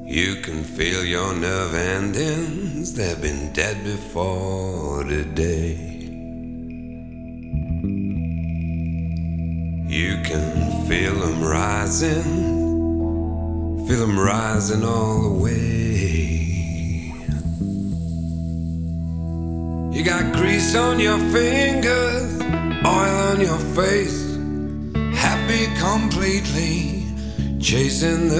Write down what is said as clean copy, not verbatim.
You can feel your nerve endings, they've been dead before today. You can feel them rising all the way. You got grease on your fingers, oil on your face, happy completely, chasing the